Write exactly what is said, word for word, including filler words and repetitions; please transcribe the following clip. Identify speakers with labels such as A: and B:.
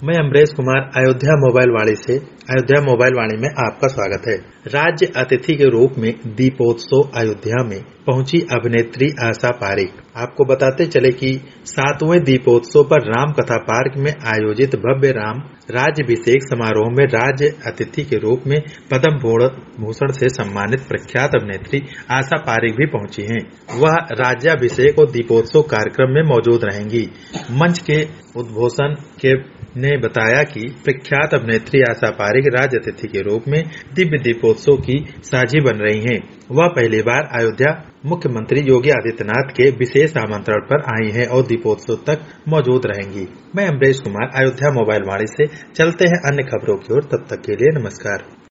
A: मैं अमरेश कुमार अयोध्या मोबाइल वाणी से अयोध्या मोबाइल वाणी में आपका स्वागत है। राज्य अतिथि के रूप में दीपोत्सव अयोध्या में पहुंची अभिनेत्री आशा पारेख। आपको बताते चले कि सातवें दीपोत्सव पर राम कथा पार्क में आयोजित भव्य राम राज्याभिषेक समारोह में राज्य अतिथि के रूप में पद्म भूषण से सम्मानित प्रख्यात अभिनेत्री आशा पारेख भी पहुंची हैं। वह राज्याभिषेक और दीपोत्सव कार्यक्रम में मौजूद रहेंगी। मंच के उद्घोषण के ने बताया कि प्रख्यात अभिनेत्री आशा पारेख राज्य अतिथि के रूप में दिव्य दीपोत्सव की साझी बन रही हैं। वह पहली बार अयोध्या मुख्यमंत्री योगी आदित्यनाथ के विशेष आमंत्रण पर आई हैं और दीपोत्सव तक मौजूद रहेंगी। मैं अमरेश कुमार अयोध्या मोबाइल वाणी से चलते हैं अन्य खबरों की ओर। तब तक के लिए नमस्कार।